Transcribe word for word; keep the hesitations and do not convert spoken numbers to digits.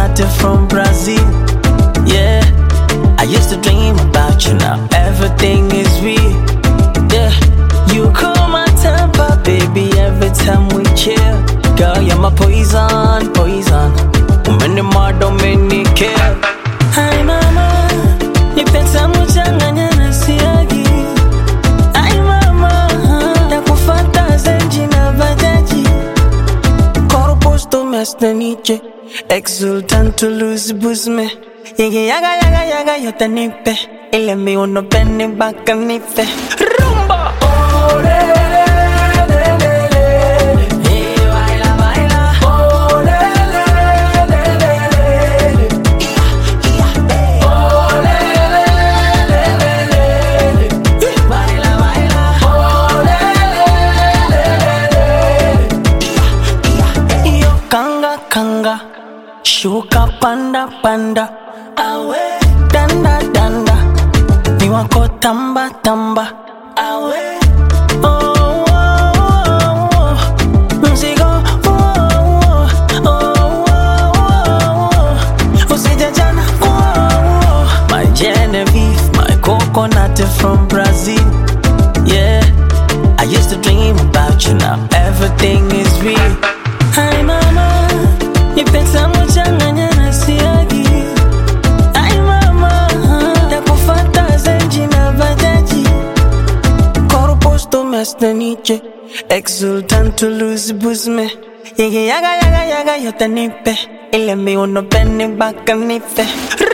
coconut from Brazil. Yeah, I used to dream about you, now everything is real. Yeah, you cool my temper, baby, every time we chill. Girl, you're my poison, poison. When the mad don't make me care. Hi mama, nipeta mchanganya na siagi. Hi mama, nakufata zenji na bajaji. Corpus to mestre niche, exultant to lose busme. Yagi yaga yaga yaga yote nipe, ile mi uno beni baka nipe. Rumba! Oh, le, le, le, le, le. Hey, baila, baila. Oh, le, le, le, le, le. Ia, ia, oh, le, le, le, le, le. Baila, baila. Oh, le, le, le, le, le. Yo kanga, kanga. Shuka panda, panda. Awe, danda, danda. Ni wako tamba, tamba. Awe, oh, oh, oh, oh. Mzigo, oh, oh, oh, oh, oh. Usije jana, oh, oh. My Genevieve, my coconut from Brazil. Yeah, I used to dream about you, now everything is real. Hi mama, nipeta mchanganya na siagi. Hi mama, nakufata zenji na bajaji. Corpus to mestre niche, exultant to lose busme. Yagi yaga yaga yaga yote nipe, ile mi uno beni baka nipe.